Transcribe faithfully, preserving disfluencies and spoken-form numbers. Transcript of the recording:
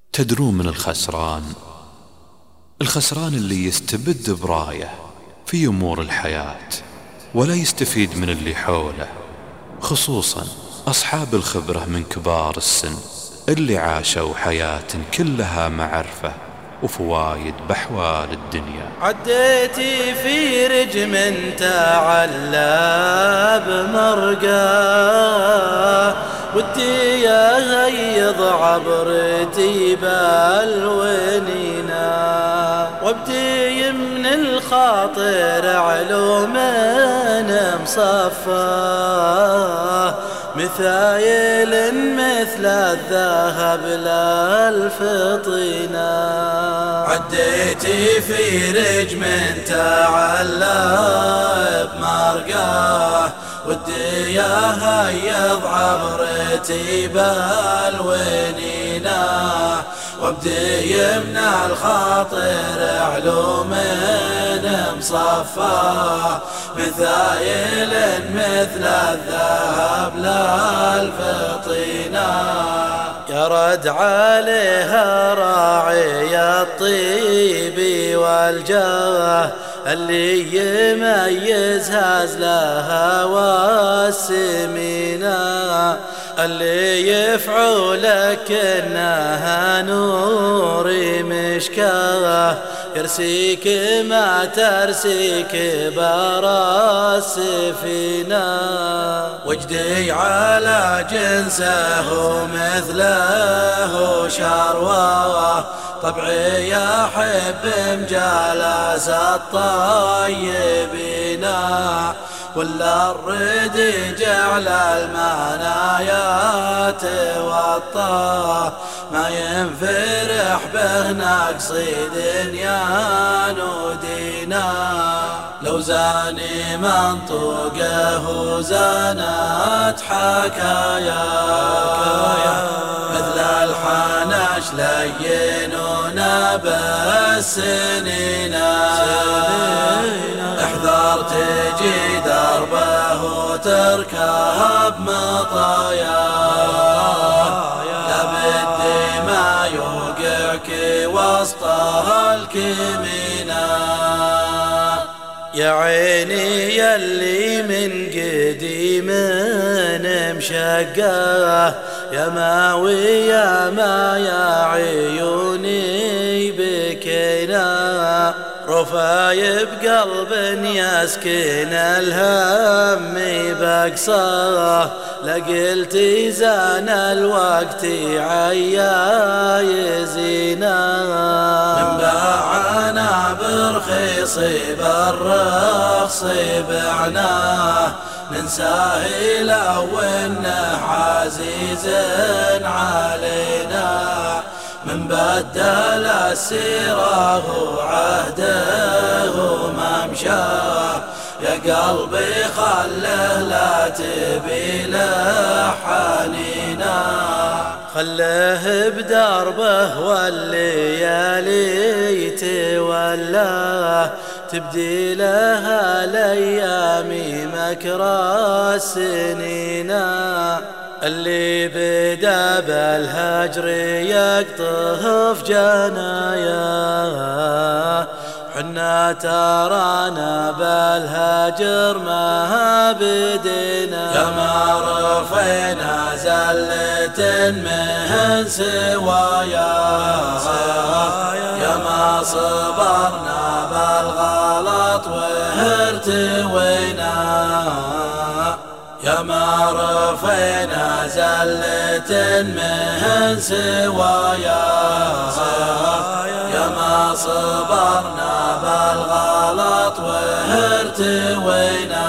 تدرون من الخسران؟ الخسران اللي يستبد برايه في أمور الحياة ولا يستفيد من اللي حوله، خصوصا أصحاب الخبرة من كبار السن اللي عاشوا حياة كلها معرفة وفوايد بأحوال الدنيا. عديتي في رجم تعلى بمرقاه، ودي يهيض عبرتي بالونينا، وابدي من الخاطر علوم مصفاه، مثايل مثل الذهب للفطينا. عديتي في رجم تعلى بمرقاه، ودي يهيض عبرتي بالونينا، وابدي من الخاطر علوم مصفاه، مثايل مثل الذهب للفطينا. يرد عليها راعي الطيب والجاه، اللي يميز هزلها والسمينة، اللي يفعلك انها نور مشكاه، يرسيك ما ترسيك برا السفينة. وجدي على جنسه مثله شرواه، طبعي يحب مجالس الطيبين، ولا الرد جعل المنايات والطاه، ما ينفرح به نقص دنيا ودينا. لو زاني منطوقه زانت حكايا، مثل الحنش لينون بالسنين، احذر تجي دربه وتركب مطايا، لابد ما يوقعك وسطها الكمينة. يا عيني يلي من قديم مشقاه، يا ماوي يا ما يا عيوني بكينا، رفايب قلب يسكن الهم بقصاه، لقلتي زان الوقت عيا يزينا. من باعنا برخيص بالرخص بعناه، ننساه لو انه عزيز علينا، من بدل السيره عهده ممشاه، يا قلبي خله لا تبي له حنينا. خله بدربه والليالي تولاه، تبدي لها الايام مكرى السنين، اللي بدا بالهجر يقطف جناياه، حنا ترانا بالهجر ما بدينا. يا ما رفينا زلة مهن سوايا، يا ما صبرنا بالغلط وارتوينا، يا ما رفينا زلة مهن سوايا، يا ما صبرنا بالغلط وارتوينا.